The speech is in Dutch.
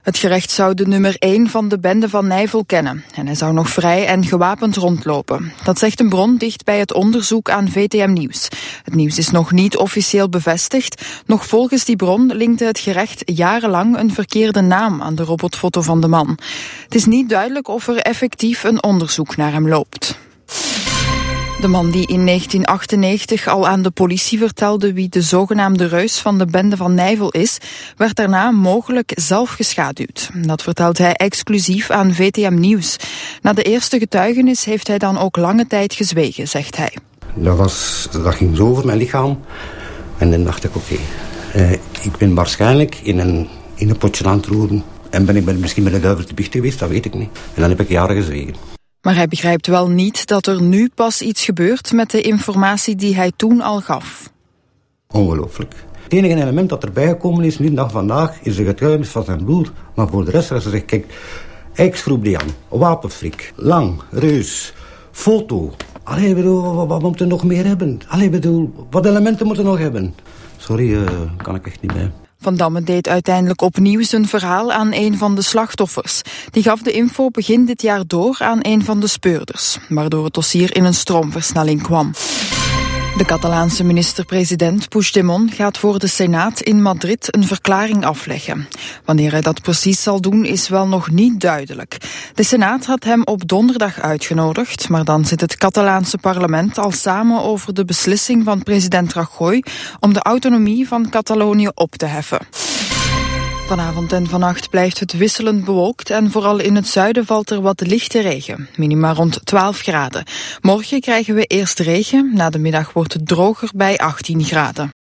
Het gerecht zou de nummer 1 van de bende van Nijvel kennen. En hij zou nog vrij en gewapend rondlopen. Dat zegt een bron dicht bij het onderzoek aan VTM Nieuws. Het nieuws is nog niet officieel bevestigd. Nog volgens die bron linkte het gerecht jarenlang een verkeerde naam aan de robotfoto van de man. Het is niet duidelijk of er effectief een onderzoek naar hem loopt. De man die in 1998 al aan de politie vertelde wie de zogenaamde reus van de bende van Nijvel is, werd daarna mogelijk zelf geschaduwd. Dat vertelt hij exclusief aan VTM Nieuws. Na de eerste getuigenis heeft hij dan ook lange tijd gezwegen, zegt hij. Dat ging zo over mijn lichaam en dan dacht ik oké, ik ben waarschijnlijk in een potje aan het roeren. En ben ik misschien met de duivel te dicht geweest, dat weet ik niet. En dan heb ik jaren gezwegen. Maar hij begrijpt wel niet dat er nu pas iets gebeurt met de informatie die hij toen al gaf. Ongelooflijk. Het enige element dat erbij gekomen is, nu de dag vandaag, is de getuigenis van zijn broer. Maar voor de rest, als ze zegt, kijk, ex-groep wapenfrik, lang, reus, foto. Allee, bedoel, wat moet er nog meer hebben? Allee, bedoel, wat elementen moeten we nog hebben? Sorry, kan ik echt niet bij. Van Damme deed uiteindelijk opnieuw zijn verhaal aan een van de slachtoffers. Die gaf de info begin dit jaar door aan een van de speurders, waardoor het dossier in een stroomversnelling kwam. De Catalaanse minister-president Puigdemont gaat voor de Senaat in Madrid een verklaring afleggen. Wanneer hij dat precies zal doen is wel nog niet duidelijk. De Senaat had hem op donderdag uitgenodigd, maar dan zit het Catalaanse parlement al samen over de beslissing van president Rajoy om de autonomie van Catalonië op te heffen. Vanavond en vannacht blijft het wisselend bewolkt en vooral in het zuiden valt er wat lichte regen. Minima rond 12 graden. Morgen krijgen we eerst regen, na de middag wordt het droger bij 18 graden.